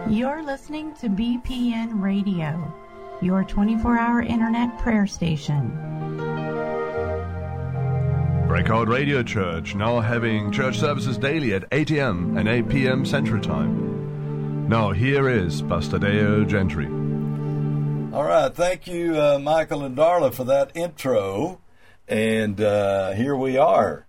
You're listening to BPN Radio, your 24-hour internet prayer station. Breakout Radio Church, now having church services daily at 8 a.m. and 8 p.m. Central Time. Now here is Pastor Deo Gentry. All right, thank you, Michael and Darla, for that intro. And here we are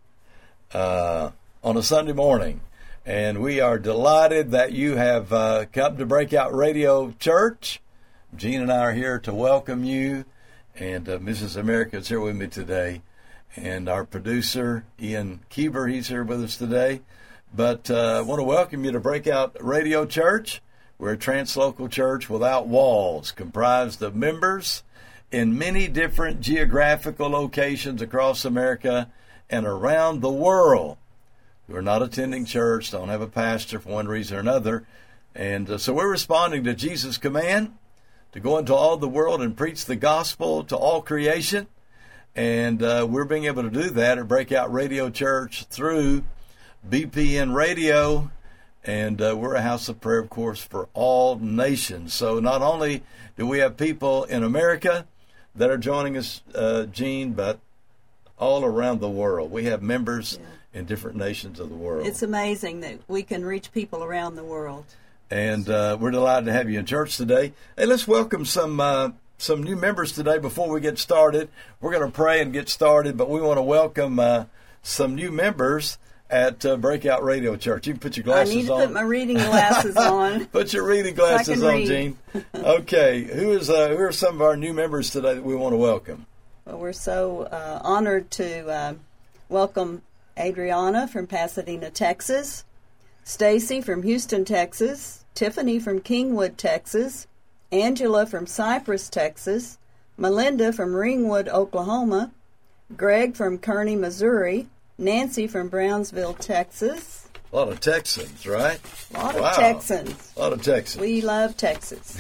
on a Sunday morning. And we are delighted that you have come to Breakout Radio Church. Gene and I are here to welcome you. And Mrs. America is here with me today. And our producer, Ian Keeber, he's here with us today. But I want to welcome you to Breakout Radio Church. We're a translocal church without walls, comprised of members in many different geographical locations across America and around the world, who are not attending church, don't have a pastor for one reason or another. And so we're responding to Jesus' command to go into all the world and preach the gospel to all creation. And we're being able to do that at Breakout Radio Church through BPN Radio. And we're a house of prayer, of course, for all nations. So not only do we have people in America that are joining us, Gene, but all around the world. We have members in different nations of the world. It's amazing that we can reach people around the world. And we're delighted to have you in church today. Hey, let's welcome some new members today before we get started. We're going to pray and get started, but we want to welcome some new members at Breakout Radio Church. You can put your glasses on. I need to put my reading glasses on. Put your reading glasses so on, Gene. Okay, who are some of our new members today that we want to welcome? Well, we're so honored to welcome Adriana from Pasadena, Texas, Stacy from Houston, Texas, Tiffany from Kingwood, Texas, Angela from Cypress, Texas, Melinda from Ringwood, Oklahoma, Greg from Kearney, Missouri, Nancy from Brownsville, Texas. A lot of Texans, right? A lot of Texans. A lot of Texans. We love Texas.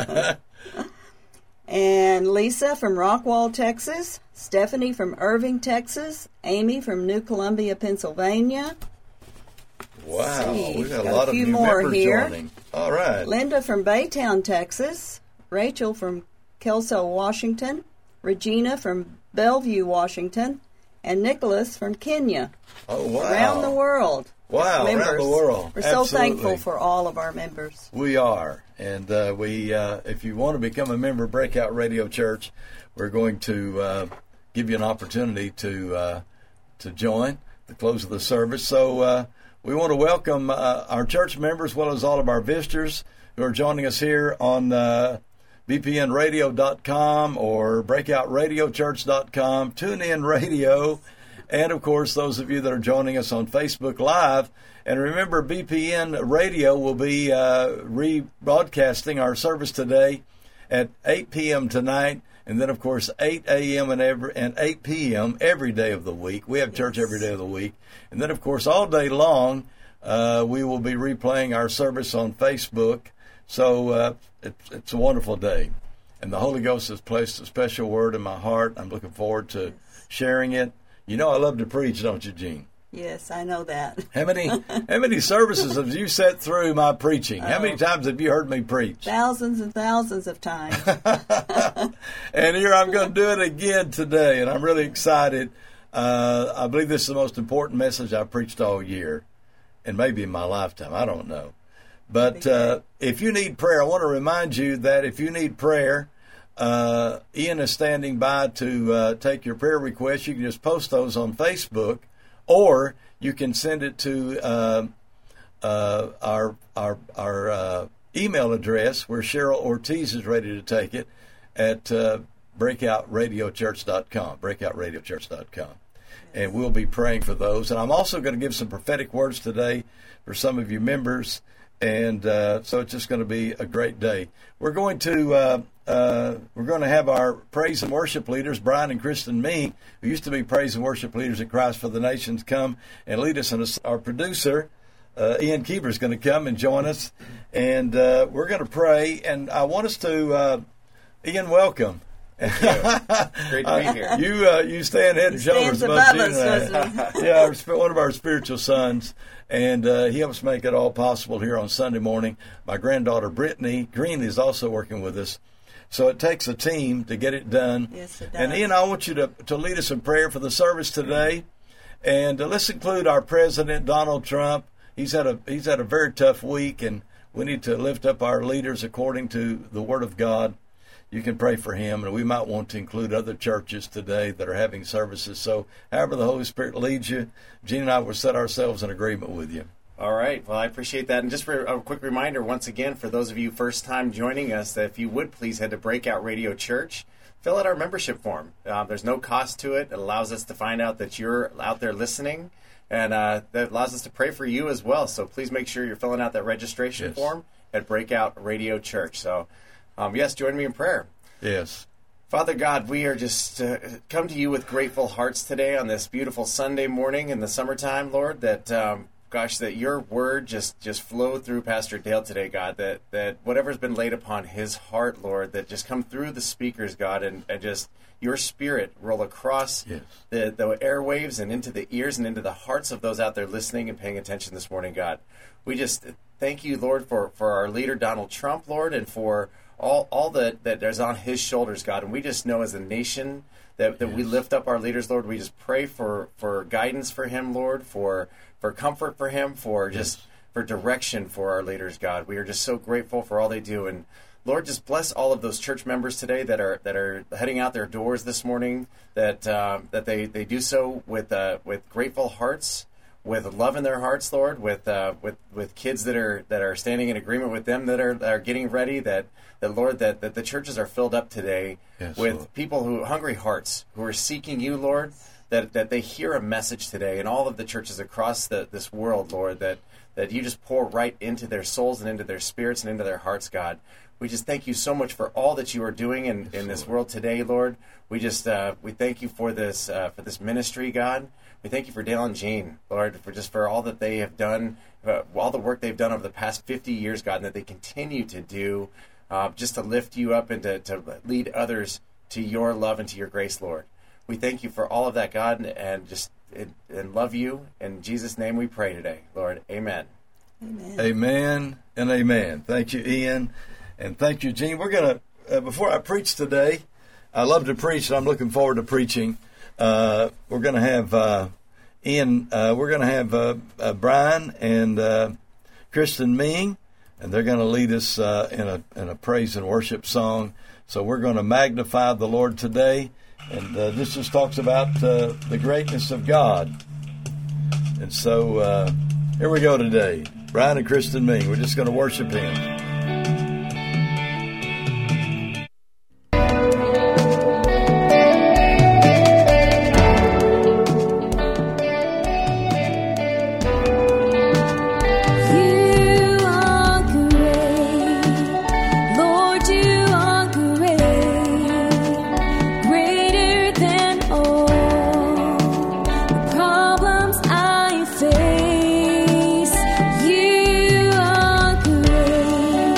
And Lisa from Rockwall, Texas, Stephanie from Irving, Texas, Amy from New Columbia, Pennsylvania. Wow, we've got a lot of new more members here. Joining. All right. Linda from Baytown, Texas, Rachel from Kelso, Washington, Regina from Bellevue, Washington, and Nicholas from Kenya. Oh, wow. Around the world. Wow, members. Around the world. We're Absolutely. so thankful for all of our members. We are. And if you want to become a member of Breakout Radio Church, we're going to give you an opportunity to join the close of the service. So we want to welcome our church members as well as all of our visitors who are joining us here on bpnradio.com or breakoutradiochurch.com, TuneIn Radio, and, of course, those of you that are joining us on Facebook Live. And remember, BPN Radio will be rebroadcasting our service today at 8 p.m. tonight, and then, of course, 8 a.m. and 8 p.m. every day of the week. We have church every day of the week. And then, of course, all day long, we will be replaying our service on Facebook. So it's a wonderful day. And the Holy Ghost has placed a special word in my heart. I'm looking forward to sharing it. You know I love to preach, don't you, Gene? Yes, I know that. How many services have you sat through my preaching? How many times have you heard me preach? Thousands and thousands of times. And here I'm going to do it again today, and I'm really excited. I believe this is the most important message I've preached all year, and maybe in my lifetime. I don't know. But if you need prayer, I want to remind you that if you need prayer, Ian is standing by to take your prayer requests. You can just post those on Facebook, or you can send it to our email address, where Cheryl Ortiz is ready to take it, at breakoutradiochurch.com, breakoutradiochurch.com. And we'll be praying for those. And I'm also going to give some prophetic words today for some of you members. And so it's just going to be a great day. We're going to have our praise and worship leaders, Brian and Kristen Meek, who used to be praise and worship leaders at Christ for the Nations, come and lead us. And our producer, Ian Keeber, is going to come and join us. And we're going to pray. And I want us to, Ian, welcome. Great to be here. You stand head and shoulders above us. Yeah, one of our spiritual sons, and he helps make it all possible here on Sunday morning. My granddaughter Brittany Green is also working with us. So it takes a team to get it done. Yes, it does. And Ian, I want you to lead us in prayer for the service today. And let's include our president, Donald Trump. He's had a very tough week, and we need to lift up our leaders according to the Word of God. You can pray for him, and we might want to include other churches today that are having services. So however the Holy Spirit leads you, Gene and I will set ourselves in agreement with you. All right. Well, I appreciate that. And just for a quick reminder, once again, for those of you first time joining us, that if you would please head to Breakout Radio Church, fill out our membership form. There's no cost to it. It allows us to find out that you're out there listening, and that allows us to pray for you as well. So please make sure you're filling out that registration form at Breakout Radio Church. So, yes, join me in prayer. Yes. Father God, we are just come to you with grateful hearts today on this beautiful Sunday morning in the summertime, Lord, that that your word just flowed through Pastor Dale today, God, that whatever's been laid upon his heart, Lord, that just come through the speakers, God, and just your spirit roll across the airwaves and into the ears and into the hearts of those out there listening and paying attention this morning, God. We just thank you, Lord, for our leader, Donald Trump, Lord, and for all that is on his shoulders, God. And we just know as a nation that we lift up our leaders, Lord. We just pray for guidance for him, Lord, for comfort for him, for direction for our leaders, God. We are just so grateful for all they do. And Lord, just bless all of those church members today that are heading out their doors this morning, that they do so with grateful hearts, with love in their hearts, Lord, with kids that are standing in agreement with them, that are getting ready, that Lord, that the churches are filled up today with Lord. People who hungry hearts, who are seeking you, Lord, that they hear a message today in all of the churches across this world, Lord, that you just pour right into their souls and into their spirits and into their hearts, God. We just thank you so much for all that you are doing in this world today, Lord. We just we thank you for this ministry, God. We thank you for Dale and Jean, Lord, for all that they have done, all the work they've done over the past 50 years, God, and that they continue to do, just to lift you up and to lead others to your love and to your grace, Lord. We thank you for all of that, God, and love you. In Jesus' name we pray today, Lord. Amen. Amen. Amen and amen. Thank you, Ian, and thank you, Gene. We're going to, before I preach today, I love to preach, and I'm looking forward to preaching. We're going to have Ian, we're going to have Brian and Kristen Ming, and they're going to lead us in a praise and worship song. So we're going to magnify the Lord today. And this just talks about the greatness of God. And so here we go today. Brian and Kristen Ming. We're just going to worship Him. You are great.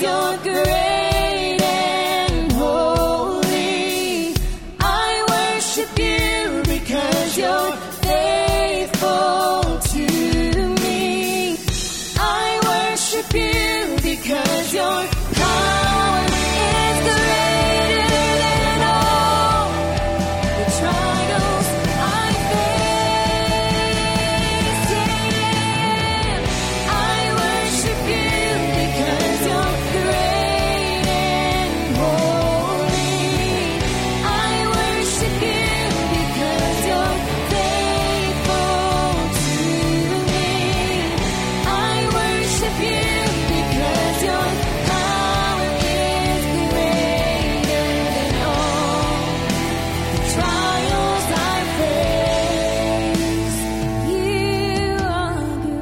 you're great and holy. I worship you because you're faithful to me. I worship you because your power is greater than all the trials I face. Yeah. I worship you because you're great and holy. I worship you because you're faithful to me. I worship you because your power is greater than all the trials I face. You are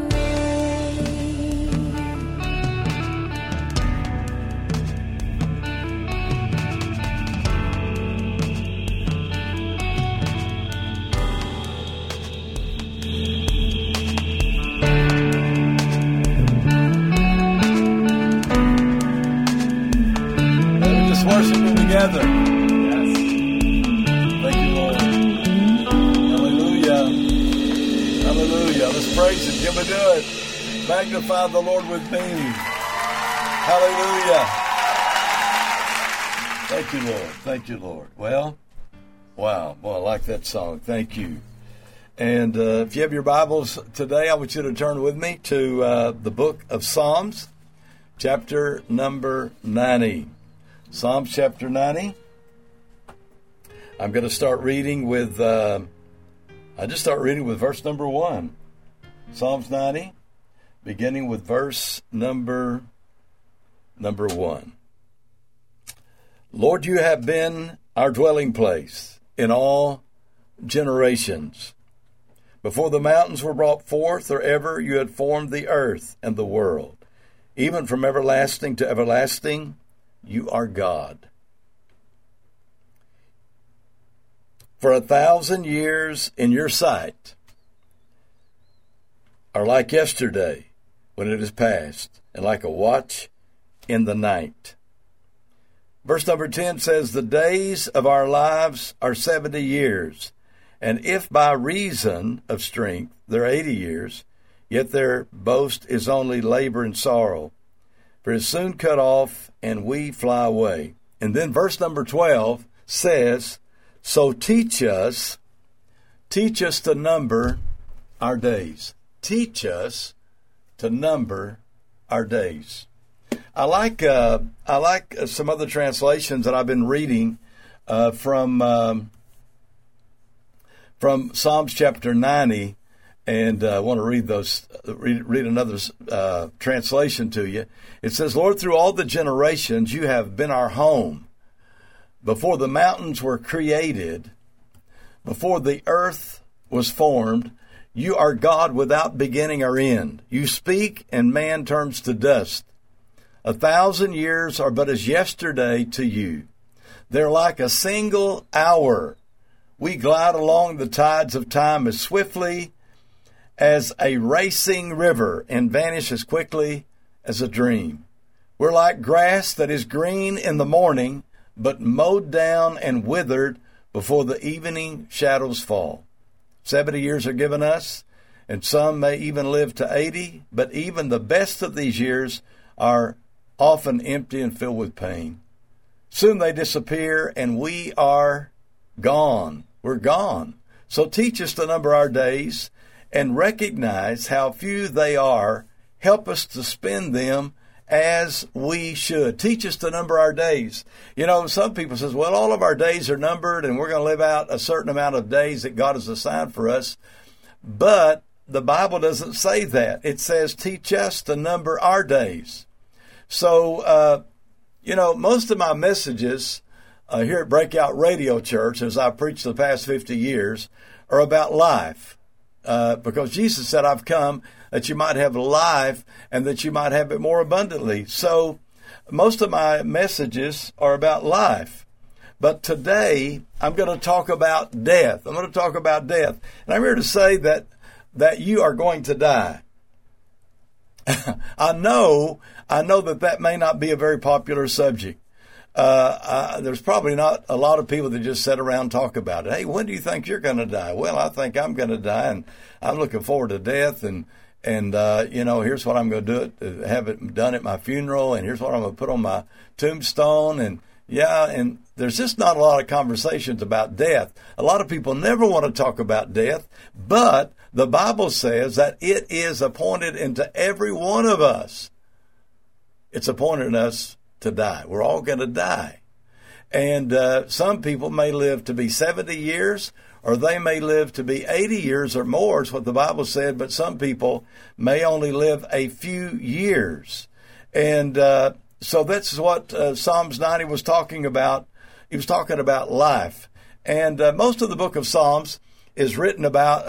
Let us just worship Him together. Thank you, Lord. Hallelujah. Hallelujah. Let's praise Him. Can we do it? Magnify the Lord with me. Hallelujah. Thank you, Lord. Thank you, Lord. Well, wow. Boy, I like that song. Thank you. And if you have your Bibles today, I want you to turn with me to the book of Psalms, chapter number 90. Psalms chapter 90. I'm going to start reading with, I just start reading with verse number 1. Psalms 90, beginning with verse number 1. Lord, you have been our dwelling place in all generations. Before the mountains were brought forth, or ever you had formed the earth and the world. Even from everlasting to everlasting, you are God. For 1,000 years in your sight are like yesterday when it is past, and like a watch in the night. Verse number 10 says, the days of our lives are 70 years, and if by reason of strength they're 80 years, yet their boast is only labor and sorrow. For it is soon cut off, and we fly away. And then verse number 12 says, so teach us to number our days. Teach us to number our days. I like some other translations that I've been reading from Psalms chapter 90, and I want to read those. Read another translation to you. It says, Lord, through all the generations you have been our home. Before the mountains were created, before the earth was formed, you are God without beginning or end. You speak, and man turns to dust. 1,000 years are but as yesterday to you. They're like a single hour. We glide along the tides of time as swiftly as a racing river and vanish as quickly as a dream. We're like grass that is green in the morning, but mowed down and withered before the evening shadows fall. 70 years are given us, and some may even live to 80, but even the best of these years are often empty and filled with pain. Soon they disappear, and we are gone. We're gone. So teach us to number our days and recognize how few they are. Help us to spend them as we should. Teach us to number our days. You know, some people says, well, all of our days are numbered and we're going to live out a certain amount of days that God has assigned for us. But the Bible doesn't say that. It says, teach us to number our days. So, most of my messages here at Breakout Radio Church, as I've preached the past 50 years, are about life. Because Jesus said, I've come that you might have life and that you might have it more abundantly. So most of my messages are about life. But today, I'm going to talk about death. I'm going to talk about death. And I'm here to say that you are going to die. I know that may not be a very popular subject. There's probably not a lot of people that just sit around and talk about it. Hey, when do you think you're going to die? Well, I think I'm going to die, and I'm looking forward to death, and here's what I'm going to do, have it done at my funeral, and here's what I'm going to put on my tombstone, and there's just not a lot of conversations about death. A lot of people never want to talk about death, but the Bible says that it is appointed into every one of us. It's appointed in us to die. We're all going to die. And some people may live to be 70 years, or they may live to be 80 years or more, is what the Bible said, but some people may only live a few years. And so that's what Psalms 90 was talking about. He was talking about life. And most of the book of Psalms is written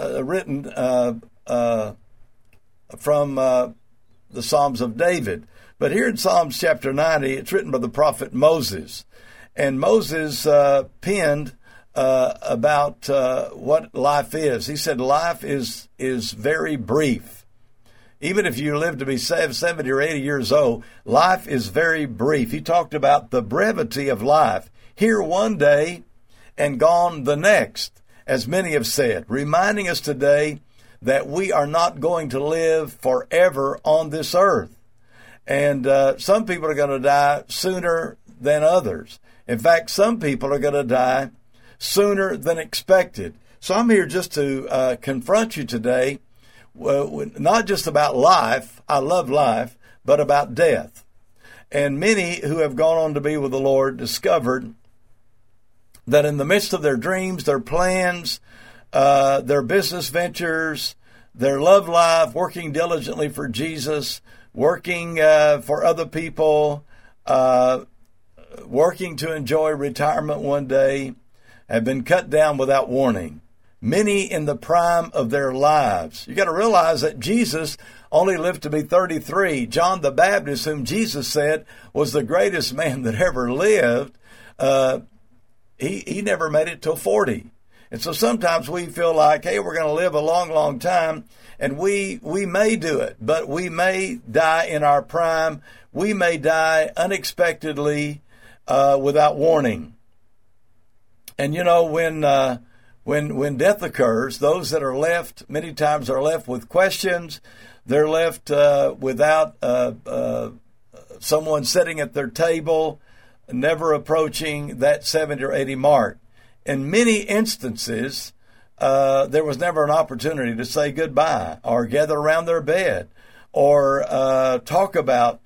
from the Psalms of David. But here in Psalms chapter 90, it's written by the prophet Moses. And Moses penned about what life is. He said life is very brief. Even if you live to be 70 or 80 years old, life is very brief. He talked about the brevity of life. Here one day and gone the next, as many have said, reminding us today that we are not going to live forever on this earth. And some people are going to die sooner than others. In fact, some people are going to die sooner than expected. So I'm here just to confront you today, not just about life, I love life, but about death. And many who have gone on to be with the Lord discovered that in the midst of their dreams, their plans, their business ventures, their love life, working diligently for Jesus, working for other people, working to enjoy retirement one day, have been cut down without warning. Many in the prime of their lives. You got to realize that Jesus only lived to be 33. John the Baptist, whom Jesus said was the greatest man that ever lived, he never made it till 40. And so sometimes we feel like, hey, we're going to live a long, long time, and we may do it, but we may die in our prime. We may die unexpectedly without warning. And you know, when death occurs, those that are left many times are left with questions. They're left without someone sitting at their table, never approaching that 70 or 80 mark. In many instances, there was never an opportunity to say goodbye or gather around their bed or talk about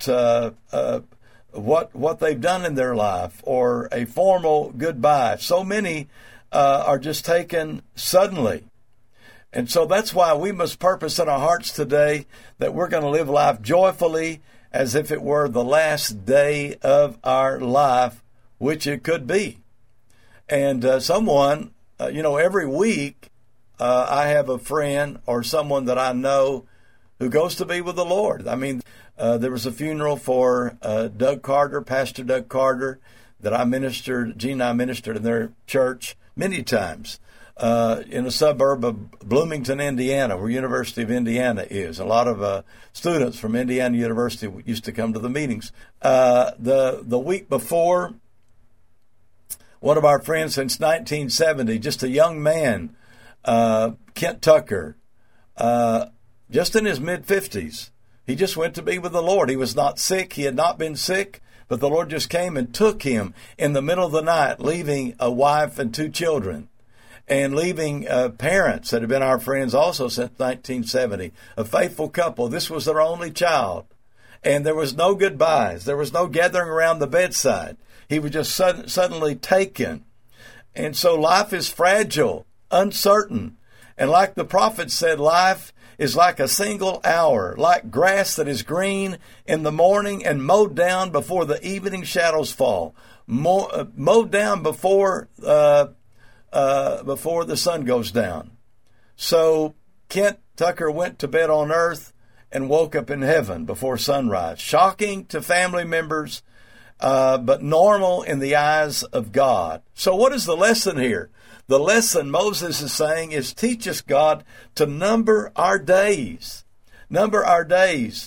what they've done in their life or a formal goodbye. So many are just taken suddenly. And so that's why we must purpose in our hearts today that we're going to live life joyfully as if it were the last day of our life, which it could be. And someone, every week I have a friend or someone that I know who goes to be with the Lord. I mean, there was a funeral for Doug Carter, Pastor Doug Carter, that Gene and I ministered in their church many times in a suburb of Bloomington, Indiana, where University of Indiana is. A lot of students from Indiana University used to come to the meetings. The week before, one of our friends since 1970, just a young man, Kent Tucker, just in his mid-50s, he just went to be with the Lord. He was not sick. He had not been sick, but the Lord just came and took him in the middle of the night, leaving a wife and 2 children, and leaving parents that had been our friends also since 1970, a faithful couple. This was their only child, and there was no goodbyes. There was no gathering around the bedside. He was just suddenly taken. And so life is fragile, uncertain, and like the prophet said, life is like a single hour, like grass that is green in the morning and mowed down before the evening shadows fall, mowed down before the sun goes down. So Kent Tucker went to bed on earth and woke up in heaven before sunrise. Shocking to family members, but normal in the eyes of God. So what is the lesson here? The lesson Moses is saying is teach us, God, to number our days. Number our days.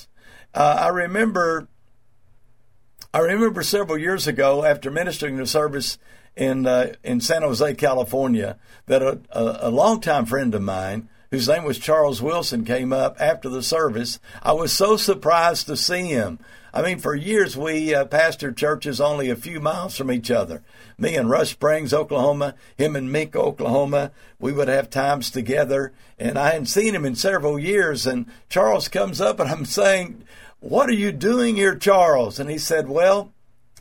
I remember several years ago, after ministering the service in San Jose, California, that a longtime friend of mine, whose name was Charles Wilson, came up after the service. I was so surprised to see him. I mean, for years we pastored churches only a few miles from each other. Me in Rush Springs, Oklahoma, him in Mink, Oklahoma. We would have times together, and I hadn't seen him in several years. And Charles comes up, and I'm saying, "What are you doing here, Charles?" And he said, "Well,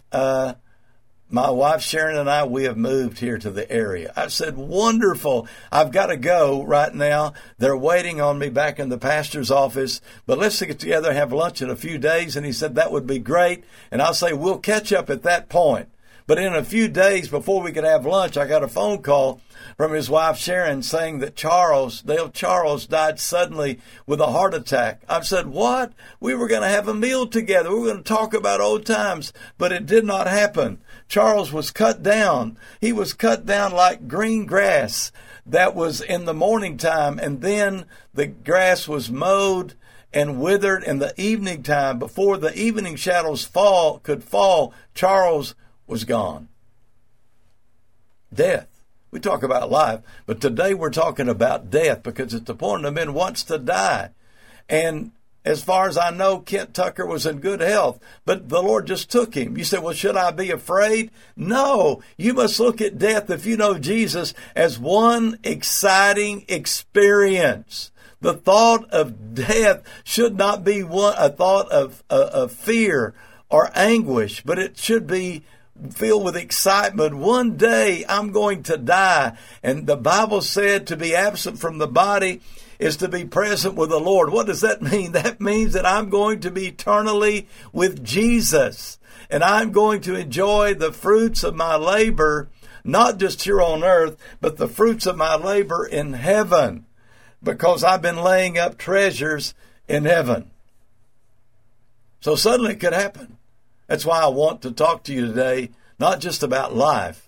my wife Sharon and I, we have moved here to the area." I said, "Wonderful. I've got to go right now. They're waiting on me back in the pastor's office, but let's get together and have lunch in a few days." And he said, "That would be great." And I'll say, "We'll catch up at that point." But in a few days before we could have lunch, I got a phone call from his wife Sharon saying that Dale Charles died suddenly with a heart attack. I said, "What? We were going to have a meal together. We were going to talk about old times," but it did not happen. Charles was cut down. He was cut down like green grass that was in the morning time, and then the grass was mowed and withered in the evening time. Before the evening shadows could fall, Charles was gone. Death. We talk about life, but today we're talking about death, because it's the point of man wants to die. And as far as I know, Kent Tucker was in good health, but the Lord just took him. You say, "Well, should I be afraid?" No, you must look at death, if you know Jesus, as one exciting experience. The thought of death should not be a thought of fear or anguish, but it should be filled with excitement. One day I'm going to die. And the Bible said to be absent from the body is to be present with the Lord. What does that mean? That means that I'm going to be eternally with Jesus. And I'm going to enjoy the fruits of my labor, not just here on earth, but the fruits of my labor in heaven, because I've been laying up treasures in heaven. So suddenly it could happen. That's why I want to talk to you today, not just about life,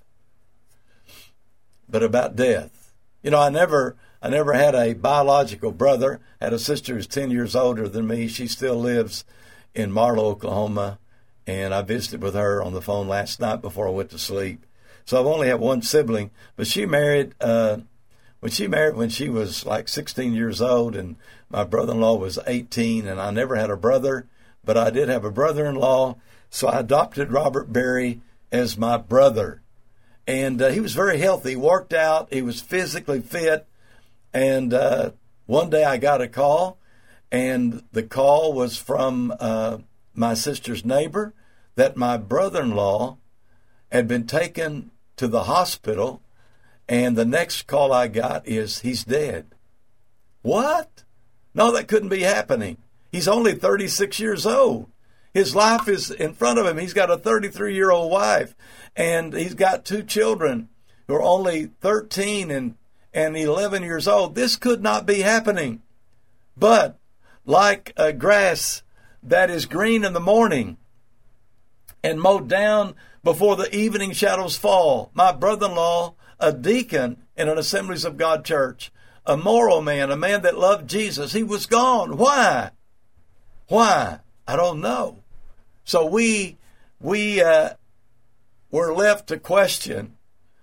but about death. You know, I never had a biological brother. I had a sister who's 10 years older than me. She still lives in Marlow, Oklahoma, and I visited with her on the phone last night before I went to sleep. So I've only had one sibling, but she married when she was like 16 years old, and my brother-in-law was 18, and I never had a brother, but I did have a brother-in-law. So I adopted Robert Berry as my brother. And he was very healthy. He worked out. He was physically fit. And one day I got a call, and the call was from my sister's neighbor that my brother-in-law had been taken to the hospital, and the next call I got is, "He's dead." What? No, that couldn't be happening. He's only 36 years old. His life is in front of him. He's got a 33-year-old wife, and he's got two children who are only 13 and 11 years old. This could not be happening. But like a grass that is green in the morning and mowed down before the evening shadows fall, my brother-in-law, a deacon in an Assemblies of God church, a moral man, a man that loved Jesus, he was gone. Why? I don't know. So we were left to question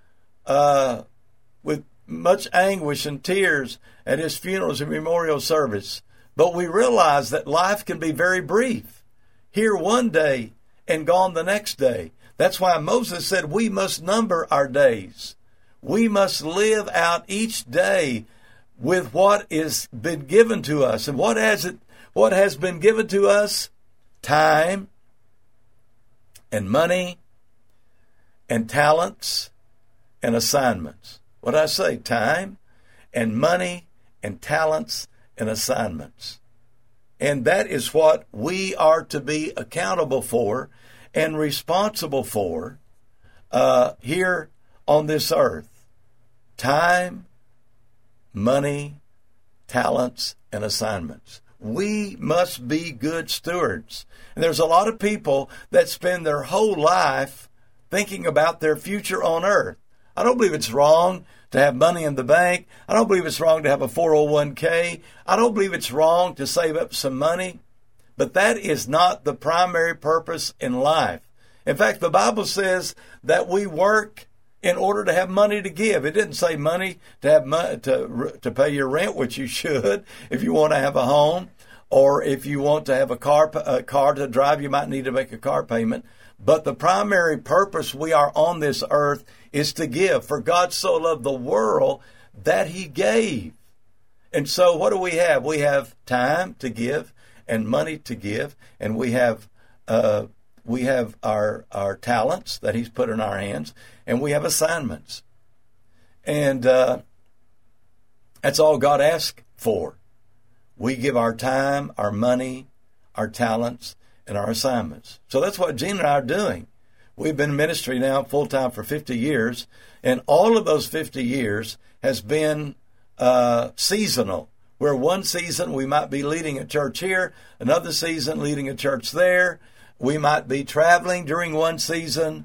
with much anguish and tears at his funerals and memorial service. But we realized that life can be very brief. Here one day and gone the next day. That's why Moses said we must number our days. We must live out each day with what is been given to us. And what has been given to us? Time and money and talents and assignments. What did I say? Time and money and talents and assignments. And that is what we are to be accountable for and responsible for here on this earth. Time, money, talents, and assignments. We must be good stewards. And there's a lot of people that spend their whole life thinking about their future on earth. I don't believe it's wrong to have money in the bank. I don't believe it's wrong to have a 401k. I don't believe it's wrong to save up some money. But that is not the primary purpose in life. In fact, the Bible says that we work in order to have money to give. It didn't say money to have to pay your rent, which you should if you want to have a home, or if you want to have a car to drive, you might need to make a car payment. But the primary purpose we are on this earth is to give. For God so loved the world that he gave. And so what do we have? We have time to give and money to give, and we have our talents that he's put in our hands, and we have assignments. And that's all God asks for. We give our time, our money, our talents, and our assignments. So that's what Gene and I are doing. We've been in ministry now full-time for 50 years, and all of those 50 years has been seasonal, where one season we might be leading a church here, another season leading a church there. We might be traveling during one season.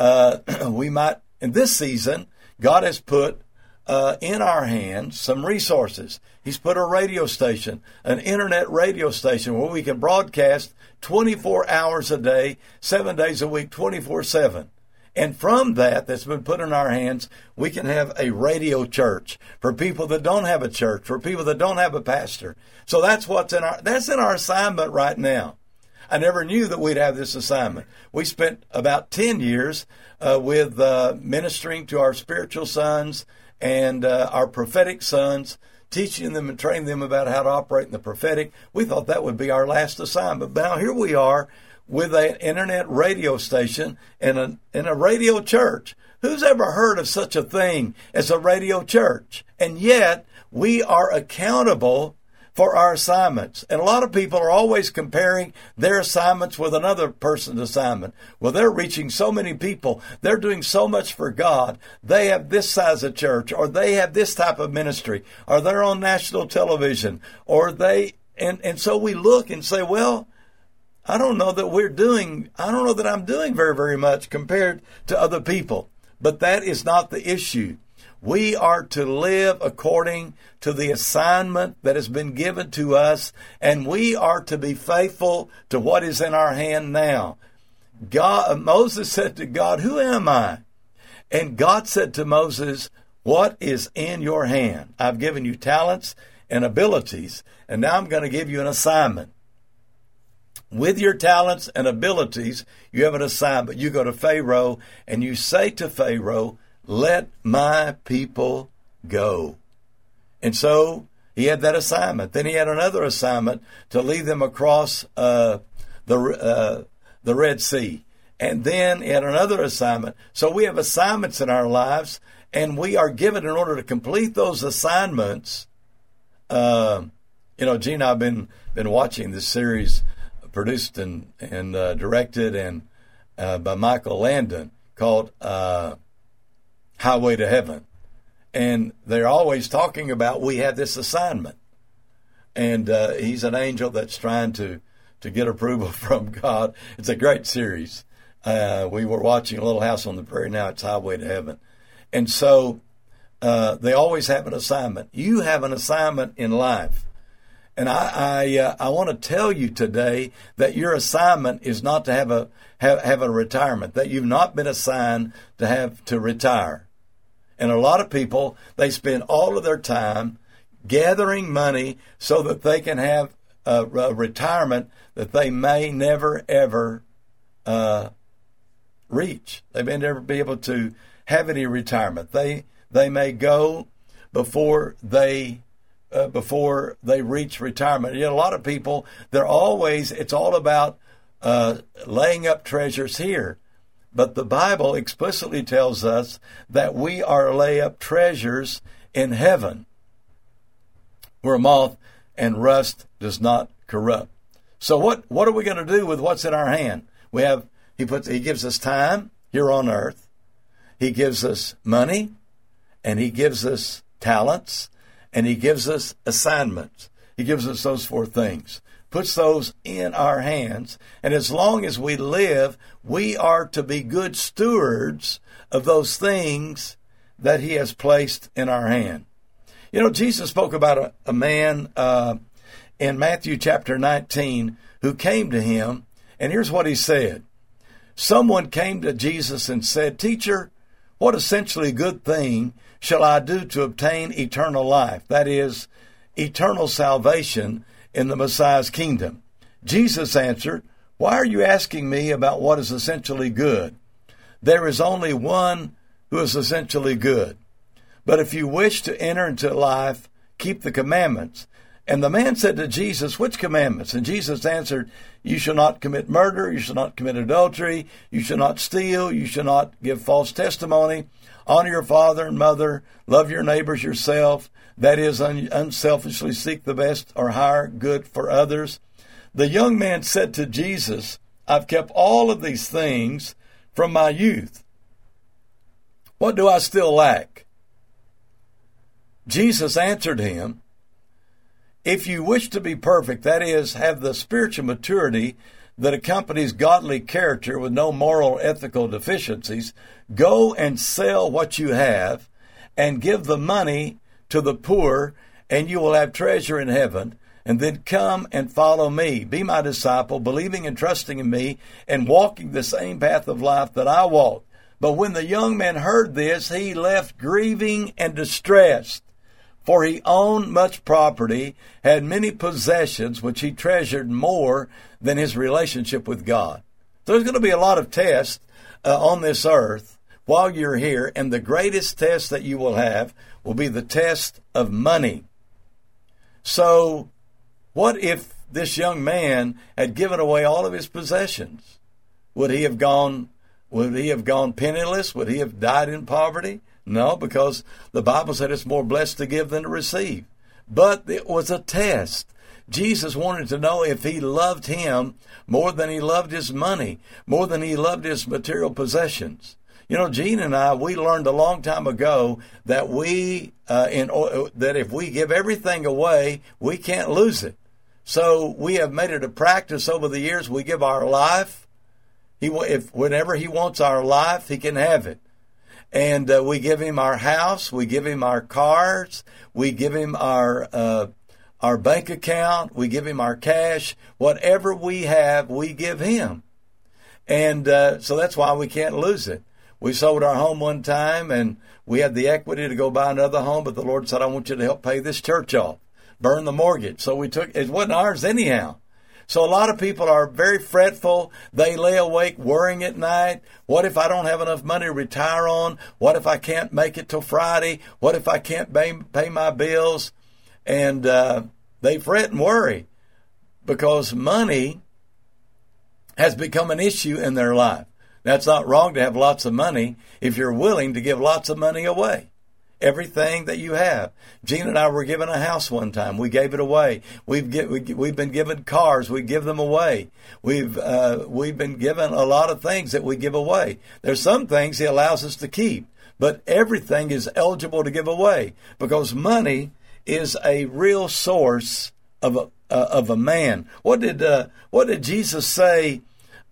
In this season, God has put in our hands some resources. He's put a radio station, an internet radio station where we can broadcast 24 hours a day, 7 days a week, 24/7. And from that's been put in our hands, we can have a radio church for people that don't have a church, for people that don't have a pastor. So that's in our assignment right now. I never knew that we'd have this assignment. We spent about 10 years with ministering to our spiritual sons and our prophetic sons, teaching them and training them about how to operate in the prophetic. We thought that would be our last assignment. But now here we are with an internet radio station and a radio church. Who's ever heard of such a thing as a radio church? And yet, we are accountable for our assignments. And a lot of people are always comparing their assignments with another person's assignment. Well, they're reaching so many people. They're doing so much for God. They have this size of church, or they have this type of ministry, or they're on national television, or and so we look and say, well, I don't know that I'm doing very, very much compared to other people. But that is not the issue. We are to live according to the assignment that has been given to us, and we are to be faithful to what is in our hand now. Moses said to God, "Who am I?" And God said to Moses, "What is in your hand? I've given you talents and abilities, and now I'm going to give you an assignment. With your talents and abilities, you have an assignment. You go to Pharaoh and you say to Pharaoh, 'Let my people go.'" And so he had that assignment. Then he had another assignment to lead them across the Red Sea. And then he had another assignment. So we have assignments in our lives, and we are given in order to complete those assignments. Gene and I have been watching this series produced and directed and by Michael Landon called Highway to Heaven. And they're always talking about we have this assignment. And he's an angel that's trying to get approval from God. It's a great series. We were watching Little House on the Prairie. Now it's Highway to Heaven. And so they always have an assignment. You have an assignment in life. And I want to tell you today that your assignment is not to have a retirement, that you've not been assigned to retire. And a lot of people, they spend all of their time gathering money so that they can have a retirement that they may never, ever reach. They may never be able to have any retirement. They may go before they reach retirement. A lot of people, it's all about laying up treasures here. But the Bible explicitly tells us that we are to lay up treasures in heaven, where moth and rust does not corrupt. So what are we going to do with what's in our hand? He gives us time here on earth. He gives us money, and he gives us talents, and he gives us assignments. He gives us those four things. Puts those in our hands. And as long as we live, we are to be good stewards of those things that he has placed in our hand. Jesus spoke about a man in Matthew chapter 19 who came to him. And here's what he said. Someone came to Jesus and said, "Teacher, what essentially good thing shall I do to obtain eternal life?" That is, eternal salvation in the Messiah's kingdom. Jesus answered, "Why are you asking me about what is essentially good? There is only one who is essentially good. But if you wish to enter into life, keep the commandments." And the man said to Jesus, "Which commandments?" And Jesus answered, "You shall not commit murder, you shall not commit adultery, you shall not steal, you shall not give false testimony, honor your father and mother, love your neighbors yourself, that is, unselfishly seek the best or higher good for others." The young man said to Jesus, "I've kept all of these things from my youth. What do I still lack?" Jesus answered him, "If you wish to be perfect, that is, have the spiritual maturity that accompanies godly character with no moral or ethical deficiencies, go and sell what you have and give the money to the poor, and you will have treasure in heaven. And then come and follow me. Be my disciple, believing and trusting in me, and walking the same path of life that I walked." But when the young man heard this, he left grieving and distressed, for he owned much property, had many possessions, which he treasured more than his relationship with God. So there's going to be a lot of tests on this earth while you're here, and the greatest test that you will have will be the test of money. So what if this young man had given away all of his possessions? Would he have gone penniless? Would he have died in poverty? No, because the Bible said it's more blessed to give than to receive. But it was a test. Jesus wanted to know if he loved him more than he loved his money, more than he loved his material possessions. You know, Gene and I, we learned a long time ago that that if we give everything away, we can't lose it. So we have made it a practice over the years. We give our life. Whenever he wants our life, he can have it. And we give him our house, we give him our cars, we give him our bank account, we give him our cash. Whatever we have, we give him. And so that's why we can't lose it. We sold our home one time, and we had the equity to go buy another home, but the Lord said, "I want you to help pay this church off, burn the mortgage." So it wasn't ours anyhow. So a lot of people are very fretful. They lay awake worrying at night. What if I don't have enough money to retire on? What if I can't make it till Friday? What if I can't pay my bills? And they fret and worry because money has become an issue in their life. Now, it's not wrong to have lots of money if you're willing to give lots of money away. Everything that you have. Gene and I were given a house one time. We gave it away. We've been given cars. We give them away. We've been given a lot of things that we give away. There's some things he allows us to keep, but everything is eligible to give away because money is a real source of a man. What did Jesus say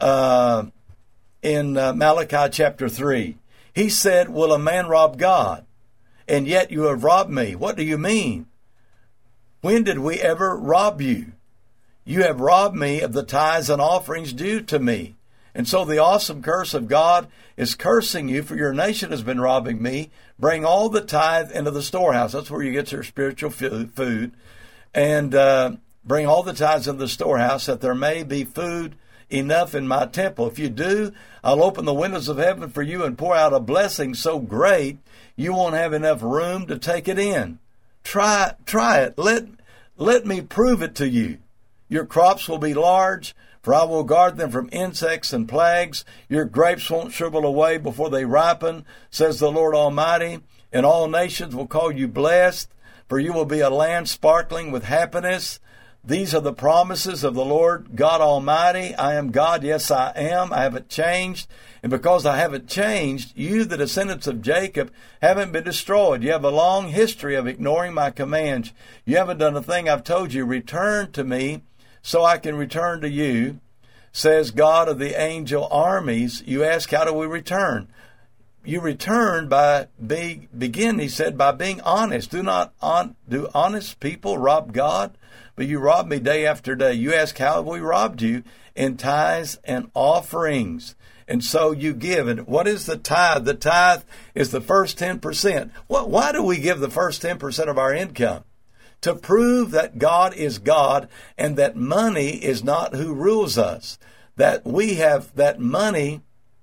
in Malachi chapter 3? He said, "Will a man rob God? And yet you have robbed me." What do you mean? When did we ever rob you? You have robbed me of the tithes and offerings due to me. And so the awesome curse of God is cursing you, for your nation has been robbing me. Bring all the tithe into the storehouse. That's where you get your spiritual food. And bring all the tithes into the storehouse, that there may be food enough in my temple. If you do, I'll open the windows of heaven for you and pour out a blessing so great you won't have enough room to take it in. Try it. Let me prove it to you. Your crops will be large, for I will guard them from insects and plagues. Your grapes won't shrivel away before they ripen, says the Lord Almighty. And all nations will call you blessed, for you will be a land sparkling with happiness. These are the promises of the Lord God Almighty. I am God, yes I am. I haven't changed. And because I haven't changed, you, the descendants of Jacob, haven't been destroyed. You have a long history of ignoring my commands. You haven't done a thing I've told you. Return to me so I can return to you, says God of the angel armies. You ask, how do we return? You return by he said, by being honest. Do honest people rob God? but you rob me day after day. You ask, how have we robbed you? In tithes and offerings. And so you give. And what is the tithe? The tithe is the first 10%. Why do we give the first 10% of our income? To prove that God is God and that money is not who rules us. That we have, that money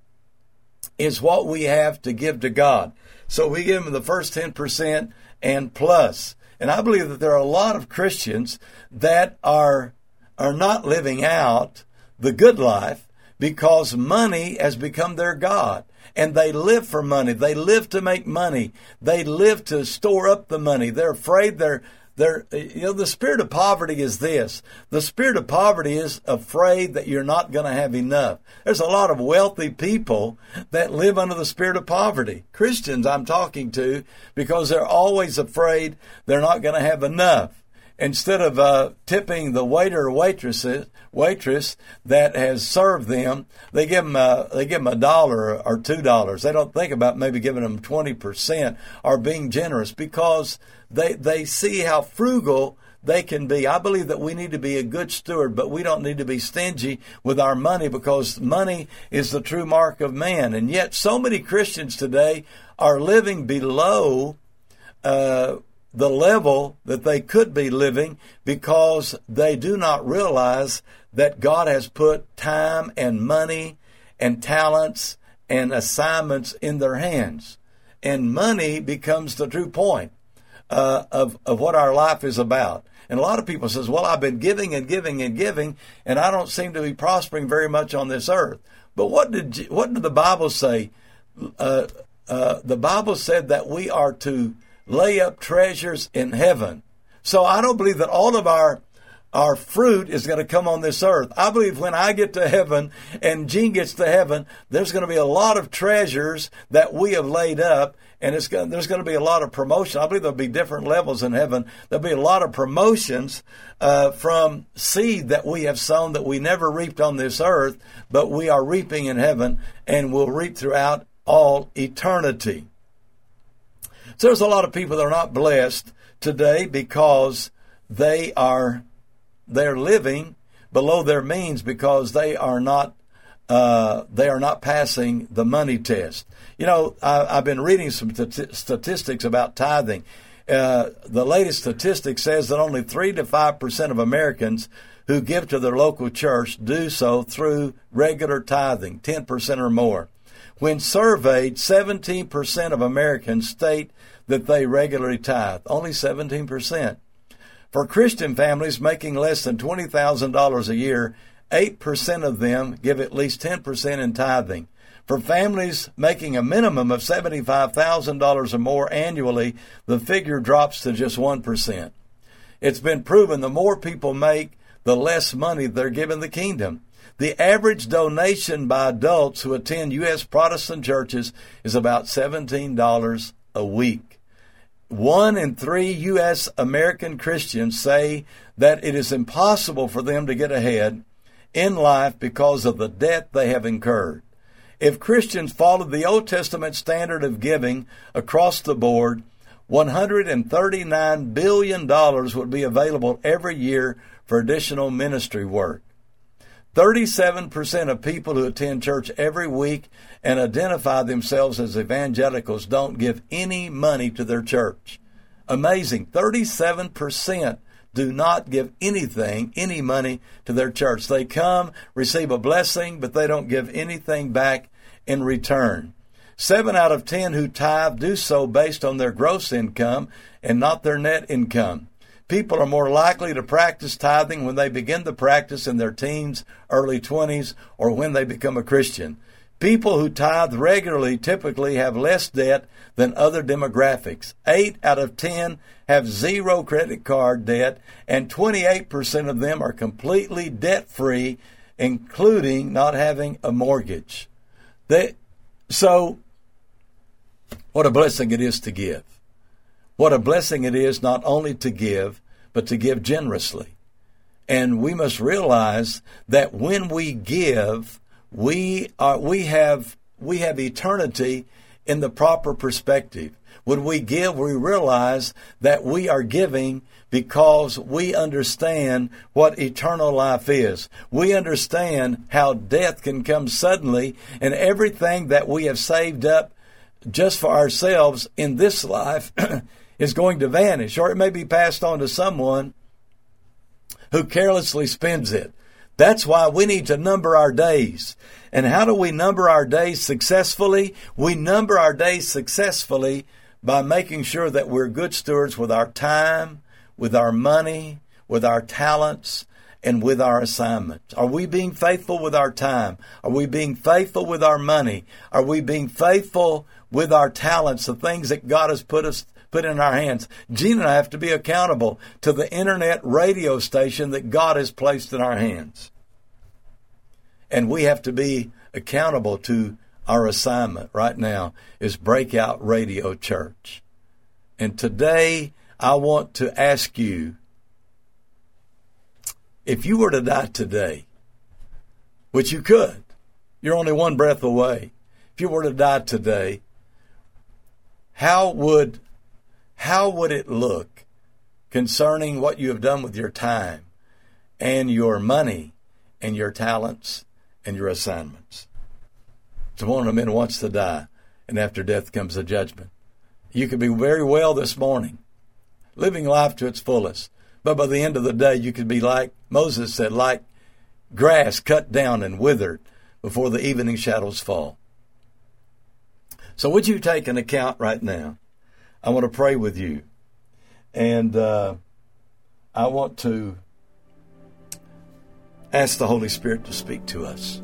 is what we have to give to God. So we give Him the first 10% and plus. And I believe that there are a lot of Christians that are not living out the good life because money has become their God. And they live for money. They live to make money. They live to store up the money. They're afraid the spirit of poverty is this. The spirit of poverty is afraid that you're not going to have enough. There's a lot of wealthy people that live under the spirit of poverty. Christians I'm talking to, because they're always afraid they're not going to have enough. Instead of tipping the waiter or waitress that has served them, they give them $1 or $2. They don't think about maybe giving them 20% or being generous because they see how frugal they can be. I believe that we need to be a good steward, but we don't need to be stingy with our money because money is the true mark of man. And yet so many Christians today are living below the level that they could be living because they do not realize that God has put time and money and talents and assignments in their hands. And money becomes the true point of what our life is about. And a lot of people says, well, I've been giving and giving and giving, and I don't seem to be prospering very much on this earth. But what did the Bible say? The Bible said that we are to lay up treasures in heaven. So I don't believe that all of our fruit is going to come on this earth. I believe when I get to heaven and Gene gets to heaven, there's going to be a lot of treasures that we have laid up, and there's going to be a lot of promotion. I believe there'll be different levels in heaven. There'll be a lot of promotions from seed that we have sown that we never reaped on this earth, but we are reaping in heaven and will reap throughout all eternity. So there's a lot of people that are not blessed today because they're living below their means because they are not passing the money test. You know, I've been reading some statistics about tithing. The latest statistic says that only 3 to 5% of Americans who give to their local church do so through regular tithing, 10% or more. When surveyed, 17% of Americans state that they regularly tithe. Only 17%. For Christian families making less than $20,000 a year, 8% of them give at least 10% in tithing. For families making a minimum of $75,000 or more annually, the figure drops to just 1%. It's been proven the more people make, the less money they're giving the kingdom. The average donation by adults who attend U.S. Protestant churches is about $17 a week. 1 in 3 U.S. American Christians say that it is impossible for them to get ahead in life because of the debt they have incurred. If Christians followed the Old Testament standard of giving across the board, $139 billion would be available every year for additional ministry work. 37% of people who attend church every week and identify themselves as evangelicals don't give any money to their church. Amazing. 37% do not give any money to their church. They come, receive a blessing, but they don't give anything back in return. 7 out of 10 who tithe do so based on their gross income and not their net income. People are more likely to practice tithing when they begin the practice in their teens, early 20s, or when they become a Christian. People who tithe regularly typically have less debt than other demographics. 8 out of 10 have zero credit card debt, and 28% of them are completely debt-free, including not having a mortgage. So, what a blessing it is to give. What a blessing it is not only to give, but to give generously. And we must realize that when we give, we have eternity in the proper perspective. When we give, we realize that we are giving because we understand what eternal life is. We understand how death can come suddenly, and everything that we have saved up just for ourselves in this life is going to vanish, or it may be passed on to someone who carelessly spends it. That's why we need to number our days. And how do we number our days successfully? We number our days successfully by making sure that we're good stewards with our time, with our money, with our talents, and with our assignments. Are we being faithful with our time? Are we being faithful with our money? Are we being faithful with our talents, the things that God has put in our hands? Gene and I have to be accountable to the internet radio station that God has placed in our hands. And we have to be accountable to our assignment right now is Breakout Radio Church. And today I want to ask you, if you were to die today, which you could, you're only one breath away. If you were to die today, how would it look concerning what you have done with your time and your money and your talents and your assignments? So one of the men wants to die, and after death comes the judgment. You could be very well this morning, living life to its fullest, but by the end of the day, you could be like Moses said, like grass cut down and withered before the evening shadows fall. So would you take an account right now? I want to pray with you, and I want to ask the Holy Spirit to speak to us.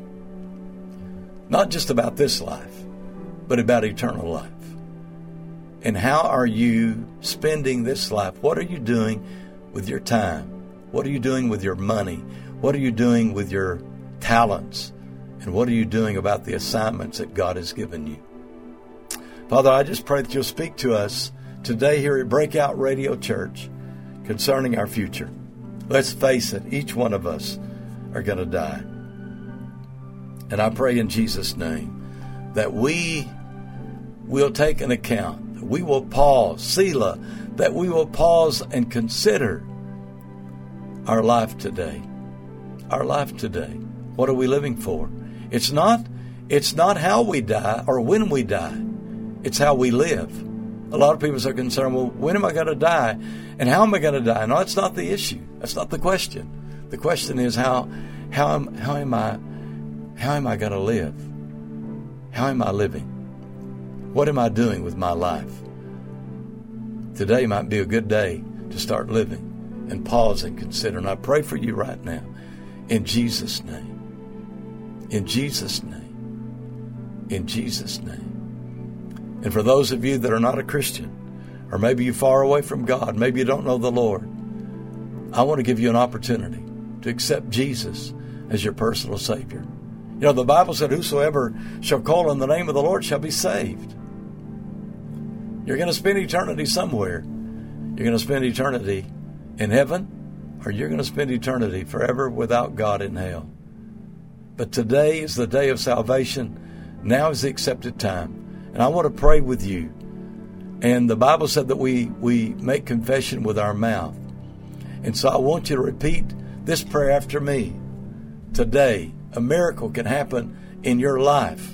Not just about this life, but about eternal life. And how are you spending this life? What are you doing with your time? What are you doing with your money? What are you doing with your talents? And what are you doing about the assignments that God has given you? Father, I just pray that you'll speak to us today here at Breakout Radio Church concerning our future. Let's face it, each one of us are going to die. And I pray in Jesus' name that we will take an account, that we will pause, Selah, that we will pause and consider our life today. Our life today. What are we living for? It's not how we die or when we die. It's how we live. A lot of people are concerned, well, when am I going to die? And how am I going to die? No, that's not the issue. That's not the question. The question is how am I going to live? How am I living? What am I doing with my life? Today might be a good day to start living and pause and consider. And I pray for you right now in Jesus' name. In Jesus' name. In Jesus' name. And for those of you that are not a Christian, or maybe you're far away from God, maybe you don't know the Lord, I want to give you an opportunity to accept Jesus as your personal Savior. You know, the Bible said, whosoever shall call on the name of the Lord shall be saved. You're going to spend eternity somewhere. You're going to spend eternity in heaven, or you're going to spend eternity forever without God in hell. But today is the day of salvation. Now is the accepted time. And I want to pray with you. And the Bible said that we make confession with our mouth. And so I want you to repeat this prayer after me. Today, a miracle can happen in your life.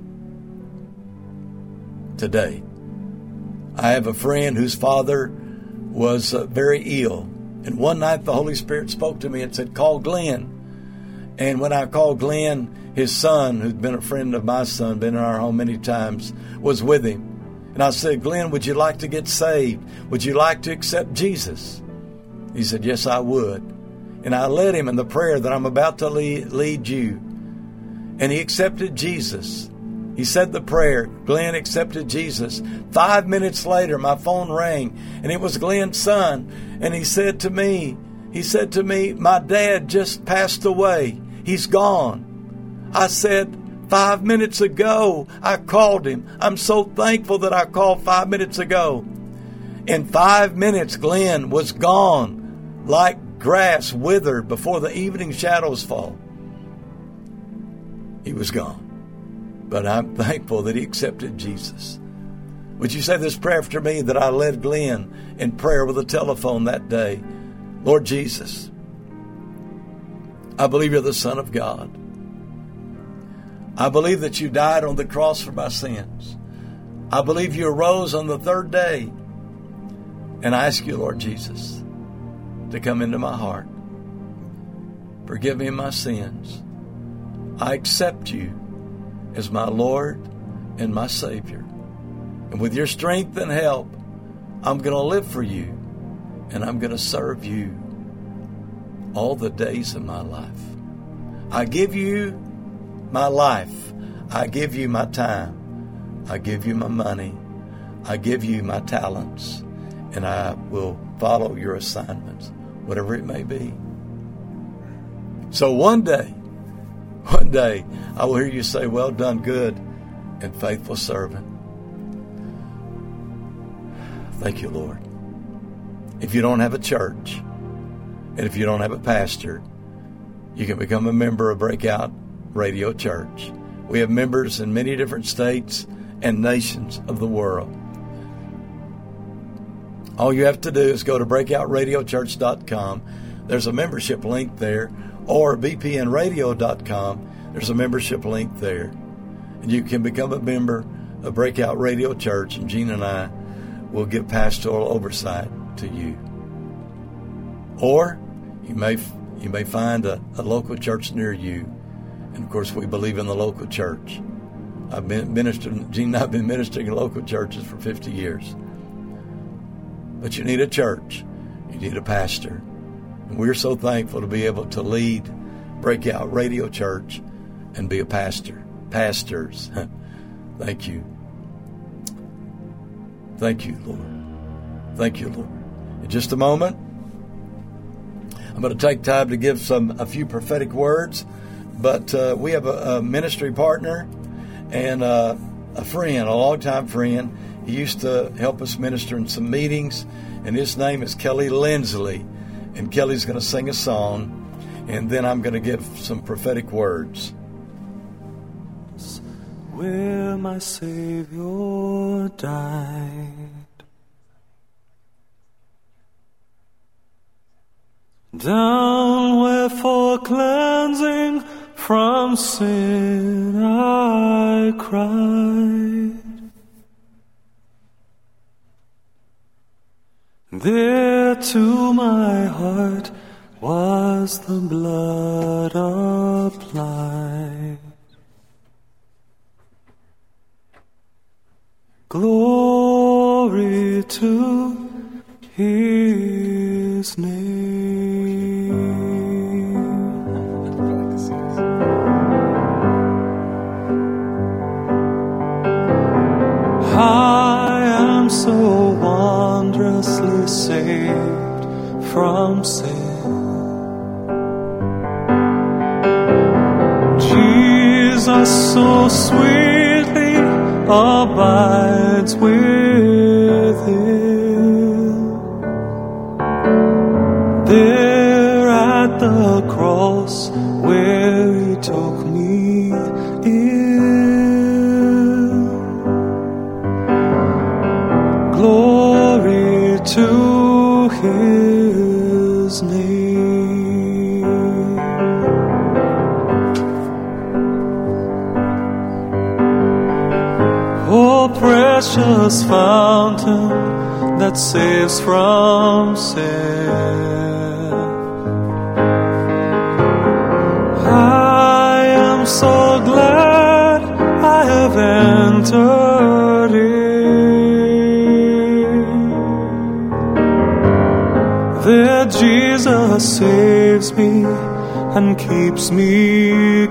Today. I have a friend whose father was very ill. And one night the Holy Spirit spoke to me and said, call Glenn. And when I called Glenn, his son, who'd been a friend of my son, been in our home many times, was with him. And I said, Glenn, would you like to get saved? Would you like to accept Jesus? He said, yes, I would. And I led him in the prayer that I'm about to lead you. And he accepted Jesus. He said the prayer. Glenn accepted Jesus. 5 minutes later, my phone rang, and it was Glenn's son. And he said to me, my dad just passed away. He's gone. I said, 5 minutes ago, I called him. I'm so thankful that I called 5 minutes ago. In 5 minutes, Glenn was gone like grass withered before the evening shadows fall. He was gone. but I'm thankful that he accepted Jesus. Would you say this prayer after me that I led Glenn in prayer with a telephone that day? Lord Jesus, I believe you're the Son of God. I believe that you died on the cross for my sins. I believe you arose on the third day. And I ask you, Lord Jesus, to come into my heart. Forgive me my sins. I accept you as my Lord and my Savior. And with your strength and help, I'm going to live for you. And I'm going to serve you all the days of my life. I give you my life. I give you my time. I give you my money. I give you my talents. And I will follow your assignments, whatever it may be. So one day, I will hear you say, well done, good and faithful servant. Thank you, Lord. If you don't have a church, and if you don't have a pastor, you can become a member of Breakout Radio Church. We have members in many different states and nations of the world. All you have to do is go to breakoutradiochurch.com. There's a membership link there. Or bpnradio.com. There's a membership link there. And you can become a member of Breakout Radio Church, and Gene and I will give pastoral oversight to you. Or you may find a local church near you. And of course, we believe in the local church. Gene and I have been ministering in local churches for 50 years. But you need a church. You need a pastor. And we're so thankful to be able to lead Breakout Radio Church and be a pastor. Pastors. Thank you. Thank you, Lord. Thank you, Lord. In just a moment, I'm going to take time to give a few prophetic words. But we have a ministry partner and a friend, a longtime friend. He used to help us minister in some meetings, and his name is Kelly Lindsley. And Kelly's going to sing a song, and then I'm going to give some prophetic words. Where my Savior died, down where for cleansing from sin I cried. There to my heart was the blood applied. Glory to His name. I am so wondrously saved from sin. Jesus so sweetly abides within. There at the cross where He took me in. Glory to His name. Oh, precious fountain that saves from sin, I am so glad I have entered in. There Jesus saves me and keeps me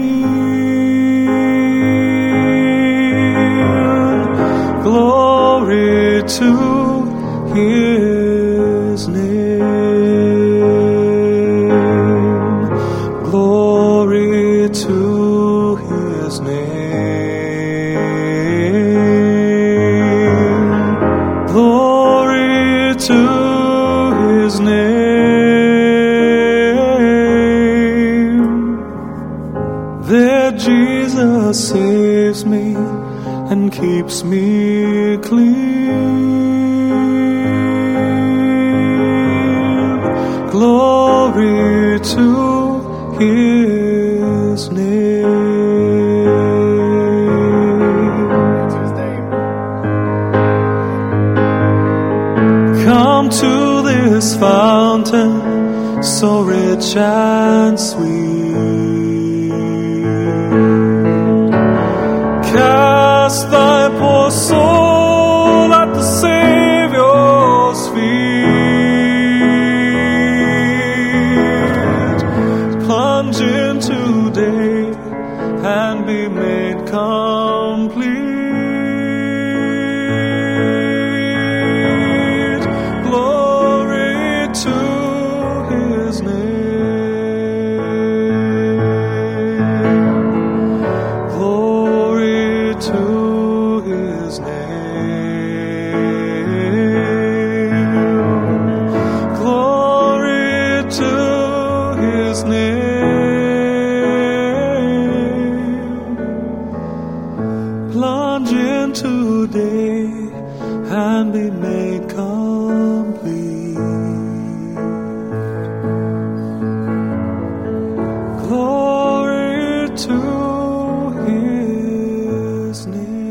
clean. Glory to His name. Glory to His name. Glory to His name. There Jesus saves keeps me clean. Glory to His name. To His name. Come to this fountain, so rich and sweet. Cast thy poor soul at the Savior's feet. Plunge into day and be made complete. Glory to His name. Glory to His name. Glory to His name. Plunge into day and be made complete. Glory to His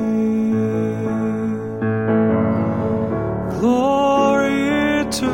name. Glory to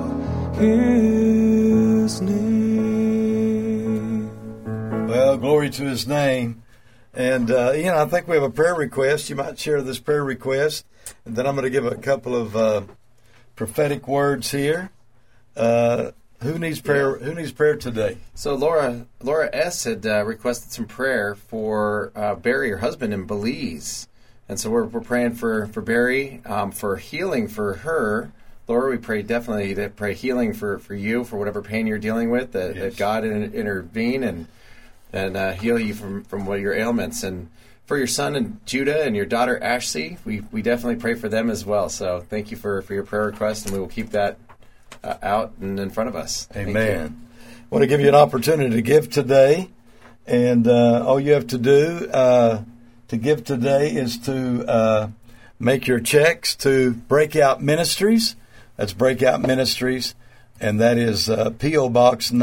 His name. Well, glory to His name. And, I think we have a prayer request. You might share this prayer request. And then I'm going to give a couple of prophetic words here. Who needs prayer? Who needs prayer today? So Laura S. had requested some prayer for Barry, her husband, in Belize. And so we're praying for Barry, for healing for her. Laura, we pray definitely to pray healing for you, for whatever pain you're dealing with, that God intervene and heal you from what your ailments. And for your son and Judah and your daughter Ashley, we definitely pray for them as well. So thank you for your prayer request, and we will keep that out and in front of us. Amen. I want to give you an opportunity to give today. And all you have to do to give today is to make your checks to Breakout Ministries. That's Breakout Ministries. And that is P.O. Box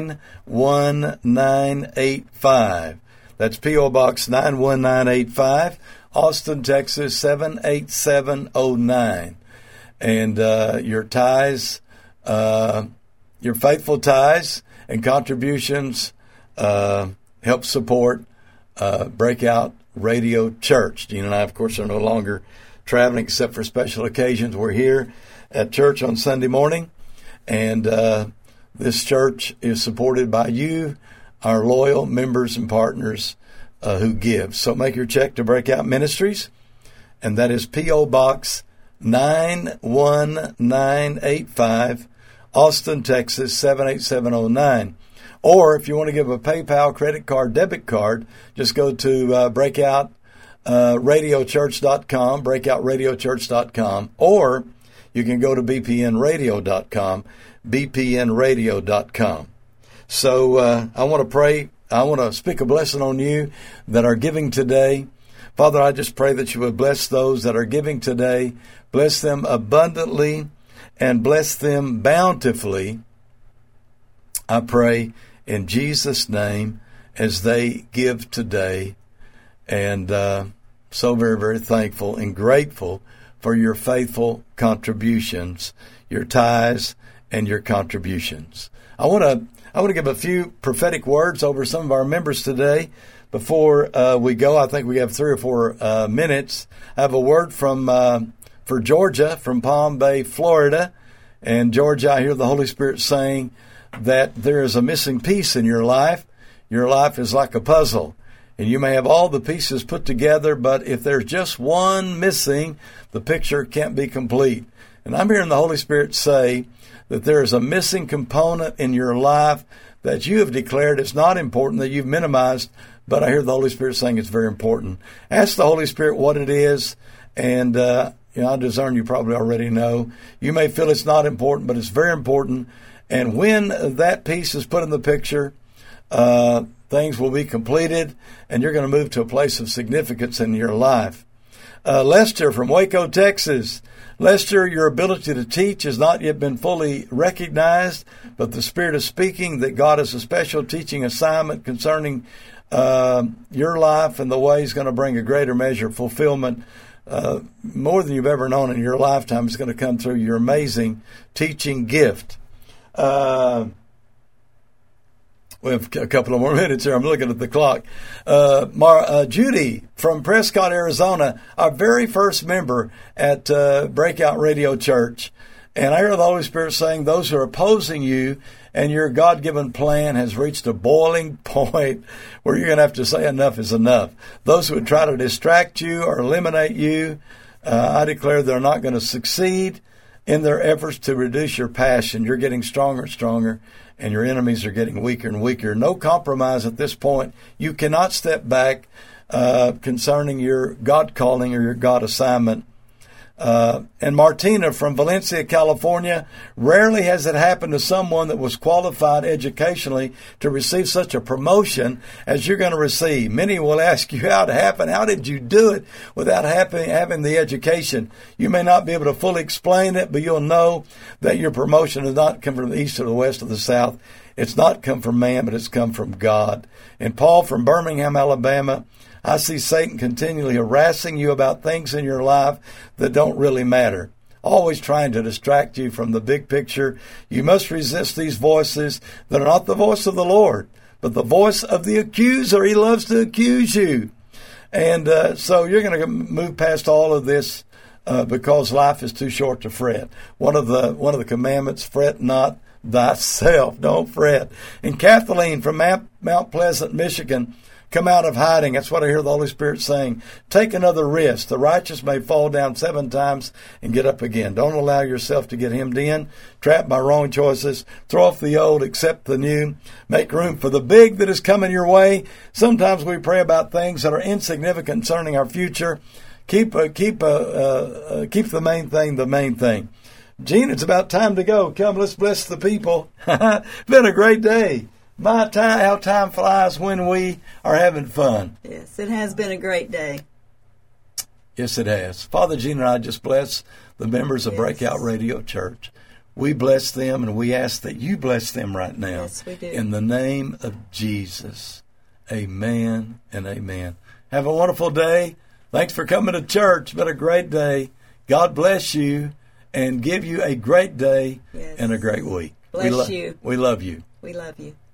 91985. That's P.O. Box 91985, Austin, Texas 78709. And your tithes, your faithful tithes and contributions help support Breakout Radio Church. Gene and I, of course, are no longer traveling except for special occasions. We're here at church on Sunday morning. And this church is supported by you, our loyal members and partners who give. So make your check to Breakout Ministries, and that is P.O. Box 91985, Austin, Texas 78709. Or if you want to give a PayPal, credit card, debit card, just go to breakoutradiochurch.com, breakoutradiochurch.com, or you can go to bpnradio.com, bpnradio.com. So I want to pray. I want to speak a blessing on you that are giving today. Father, I just pray that you would bless those that are giving today. Bless them abundantly and bless them bountifully. I pray in Jesus' name as they give today. And so very, very thankful and grateful for your faithful contributions, your tithes and your contributions. I want to give a few prophetic words over some of our members today. Before we go, I think we have 3 or 4 minutes. I have a word for Georgia, from Palm Bay, Florida. And Georgia, I hear the Holy Spirit saying that there is a missing piece in your life. Your life is like a puzzle. And you may have all the pieces put together, but if there's just one missing, the picture can't be complete. And I'm hearing the Holy Spirit say that there is a missing component in your life that you have declared it's not important, that you've minimized, but I hear the Holy Spirit saying it's very important. Ask the Holy Spirit what it is, and I discern you probably already know. You may feel it's not important, but it's very important. And when that piece is put in the picture, things will be completed, and you're going to move to a place of significance in your life. Lester from Waco, Texas. Lester, your ability to teach has not yet been fully recognized, but the Spirit is speaking that God has a special teaching assignment concerning your life and the way He's going to bring a greater measure of fulfillment. More than you've ever known in your lifetime is going to come through your amazing teaching gift. We have a couple of more minutes here. I'm looking at the clock. Judy from Prescott, Arizona, our very first member at Breakout Radio Church. And I hear the Holy Spirit saying those who are opposing you and your God-given plan has reached a boiling point where you're going to have to say enough is enough. Those who would try to distract you or eliminate you, I declare they're not going to succeed in their efforts to reduce your passion. You're getting stronger and stronger, and your enemies are getting weaker and weaker. No compromise at this point. You cannot step back concerning your God calling or your God assignment. And Martina from Valencia, California, rarely has it happened to someone that was qualified educationally to receive such a promotion as you're going to receive. Many will ask you how it happened. How did you do it without having the education? You may not be able to fully explain it, but you'll know that your promotion has not come from the east or the west or the south. It's not come from man, but it's come from God. And Paul from Birmingham, Alabama, I see Satan continually harassing you about things in your life that don't really matter, always trying to distract you from the big picture. You must resist these voices that are not the voice of the Lord, but the voice of the accuser. He loves to accuse you. And so you're going to move past all of this because life is too short to fret. One of the commandments, fret not thyself. Don't fret. And Kathleen from Mount Pleasant, Michigan, come out of hiding. That's what I hear the Holy Spirit saying. Take another risk. The righteous may fall down 7 times and get up again. Don't allow yourself to get hemmed in, trapped by wrong choices. Throw off the old, accept the new. Make room for the big that is coming your way. Sometimes we pray about things that are insignificant concerning our future. Keep the main thing the main thing. Gene, it's about time to go. Come, let's bless the people. Been a great day. How time flies when we are having fun. Yes, it has been a great day. Yes, it has. Father Gene and I just bless the members of Breakout Radio Church. We bless them, and we ask that you bless them right now. Yes, we do. In the name of Jesus. Amen and amen. Have a wonderful day. Thanks for coming to church. It's been a great day. God bless you and give you a great day and a great week. Bless you. We love you. We love you.